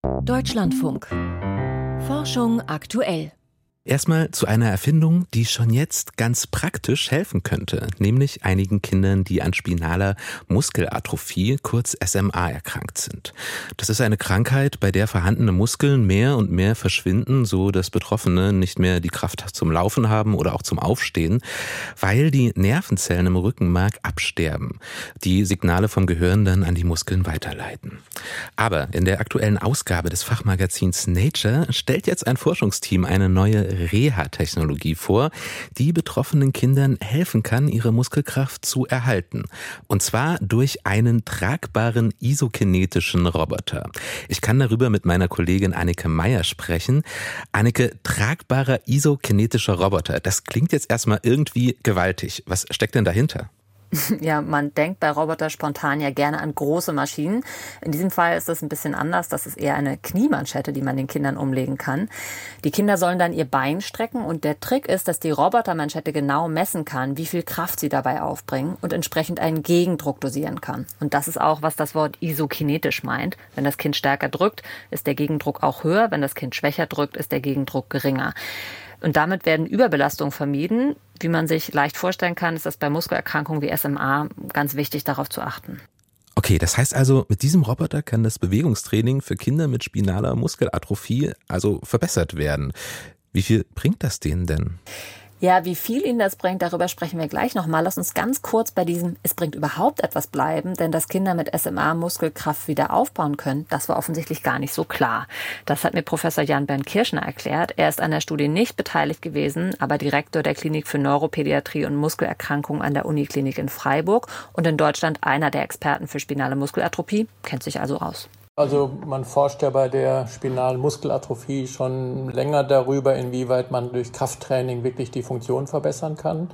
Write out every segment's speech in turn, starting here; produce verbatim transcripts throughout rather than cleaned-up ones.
Deutschlandfunk. Forschung aktuell. Erstmal zu einer Erfindung, die schon jetzt ganz praktisch helfen könnte, nämlich einigen Kindern, die an spinaler Muskelatrophie, kurz S M A, erkrankt sind. Das ist eine Krankheit, bei der vorhandene Muskeln mehr und mehr verschwinden, so dass Betroffene nicht mehr die Kraft zum Laufen haben oder auch zum Aufstehen, weil die Nervenzellen im Rückenmark absterben, die Signale vom Gehirn dann an die Muskeln weiterleiten. Aber in der aktuellen Ausgabe des Fachmagazins Nature stellt jetzt ein Forschungsteam eine neue Reha-Technologie vor, die betroffenen Kindern helfen kann, ihre Muskelkraft zu erhalten. Und zwar durch einen tragbaren isokinetischen Roboter. Ich kann darüber mit meiner Kollegin Anneke Meyer sprechen. Anneke, tragbarer isokinetischer Roboter, das klingt jetzt erstmal irgendwie gewaltig. Was steckt denn dahinter? Ja, man denkt bei Roboter spontan ja gerne an große Maschinen. In diesem Fall ist das ein bisschen anders. Das ist eher eine Kniemanschette, die man den Kindern umlegen kann. Die Kinder sollen dann ihr Bein strecken und der Trick ist, dass die Robotermanschette genau messen kann, wie viel Kraft sie dabei aufbringen und entsprechend einen Gegendruck dosieren kann. Und das ist auch, was das Wort isokinetisch meint. Wenn das Kind stärker drückt, ist der Gegendruck auch höher. Wenn das Kind schwächer drückt, ist der Gegendruck geringer. Und damit werden Überbelastungen vermieden. Wie man sich leicht vorstellen kann, ist das bei Muskelerkrankungen wie S M A ganz wichtig, darauf zu achten. Okay, das heißt also, mit diesem Roboter kann das Bewegungstraining für Kinder mit spinaler Muskelatrophie also verbessert werden. Wie viel bringt das denen denn? Ja, wie viel Ihnen das bringt, darüber sprechen wir gleich nochmal. Lass uns ganz kurz bei diesem "Es bringt überhaupt etwas" bleiben, denn dass Kinder mit S M A Muskelkraft wieder aufbauen können, das war offensichtlich gar nicht so klar. Das hat mir Professor Jan-Bernd Kirschner erklärt. Er ist an der Studie nicht beteiligt gewesen, aber Direktor der Klinik für Neuropädiatrie und Muskelerkrankungen an der Uniklinik in Freiburg und in Deutschland einer der Experten für spinale Muskelatrophie, kennt sich also aus. Also man forscht ja bei der spinalen Muskelatrophie schon länger darüber, inwieweit man durch Krafttraining wirklich die Funktion verbessern kann.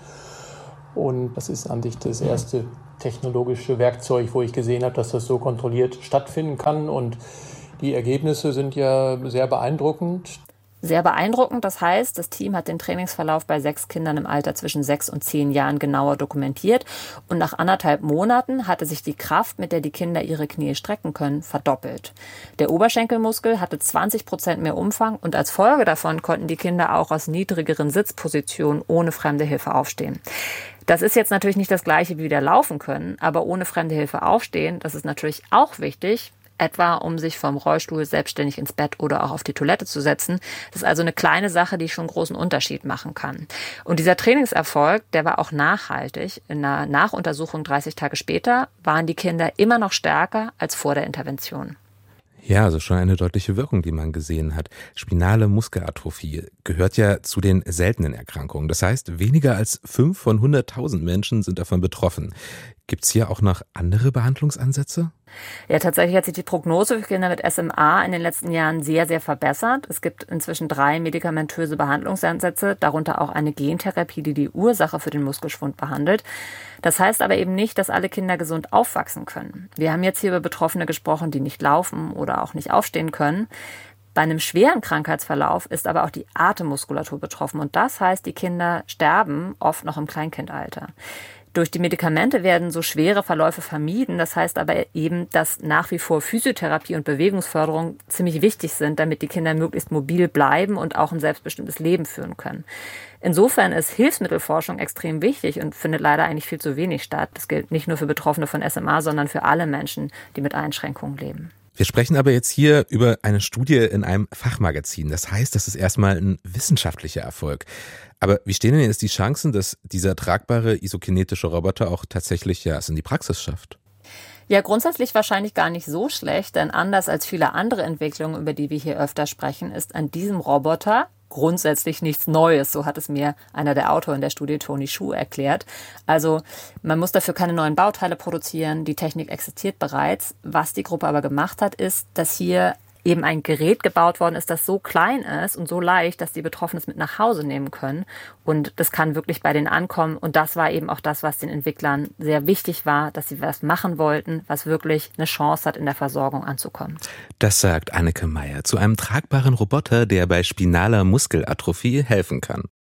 Und das ist an sich das erste technologische Werkzeug, wo ich gesehen habe, dass das so kontrolliert stattfinden kann. Und die Ergebnisse sind ja sehr beeindruckend. Sehr beeindruckend. Das heißt, das Team hat den Trainingsverlauf bei sechs Kindern im Alter zwischen sechs und zehn Jahren genauer dokumentiert. Und nach anderthalb Monaten hatte sich die Kraft, mit der die Kinder ihre Knie strecken können, verdoppelt. Der Oberschenkelmuskel hatte zwanzig Prozent mehr Umfang und als Folge davon konnten die Kinder auch aus niedrigeren Sitzpositionen ohne fremde Hilfe aufstehen. Das ist jetzt natürlich nicht das Gleiche wie wieder laufen können, aber ohne fremde Hilfe aufstehen, das ist natürlich auch wichtig, etwa um sich vom Rollstuhl selbstständig ins Bett oder auch auf die Toilette zu setzen. Das ist also eine kleine Sache, die schon einen großen Unterschied machen kann. Und dieser Trainingserfolg, der war auch nachhaltig. In einer Nachuntersuchung dreißig Tage später waren die Kinder immer noch stärker als vor der Intervention. Ja, also schon eine deutliche Wirkung, die man gesehen hat. Spinale Muskelatrophie gehört ja zu den seltenen Erkrankungen. Das heißt, weniger als fünf von hunderttausend Menschen sind davon betroffen. Gibt es hier auch noch andere Behandlungsansätze? Ja, tatsächlich hat sich die Prognose für Kinder mit S M A in den letzten Jahren sehr, sehr verbessert. Es gibt inzwischen drei medikamentöse Behandlungsansätze, darunter auch eine Gentherapie, die die Ursache für den Muskelschwund behandelt. Das heißt aber eben nicht, dass alle Kinder gesund aufwachsen können. Wir haben jetzt hier über Betroffene gesprochen, die nicht laufen oder auch nicht aufstehen können. Bei einem schweren Krankheitsverlauf ist aber auch die Atemmuskulatur betroffen und das heißt, die Kinder sterben oft noch im Kleinkindalter. Durch die Medikamente werden so schwere Verläufe vermieden. Das heißt aber eben, dass nach wie vor Physiotherapie und Bewegungsförderung ziemlich wichtig sind, damit die Kinder möglichst mobil bleiben und auch ein selbstbestimmtes Leben führen können. Insofern ist Hilfsmittelforschung extrem wichtig und findet leider eigentlich viel zu wenig statt. Das gilt nicht nur für Betroffene von S M A, sondern für alle Menschen, die mit Einschränkungen leben. Wir sprechen aber jetzt hier über eine Studie in einem Fachmagazin. Das heißt, das ist erstmal ein wissenschaftlicher Erfolg. Aber wie stehen denn jetzt die Chancen, dass dieser tragbare isokinetische Roboter auch tatsächlich ja, es in die Praxis schafft? Ja, grundsätzlich wahrscheinlich gar nicht so schlecht, denn anders als viele andere Entwicklungen, über die wir hier öfter sprechen, ist an diesem Roboter grundsätzlich nichts Neues. So hat es mir einer der Autoren der Studie, Tony Schuh, erklärt. Also man muss dafür keine neuen Bauteile produzieren. Die Technik existiert bereits. Was die Gruppe aber gemacht hat, ist, dass hier eben ein Gerät gebaut worden ist, das so klein ist und so leicht, dass die Betroffenen es mit nach Hause nehmen können. Und das kann wirklich bei denen ankommen. Und das war eben auch das, was den Entwicklern sehr wichtig war, dass sie was machen wollten, was wirklich eine Chance hat, in der Versorgung anzukommen. Das sagt Anneke Meyer zu einem tragbaren Roboter, der bei spinaler Muskelatrophie helfen kann.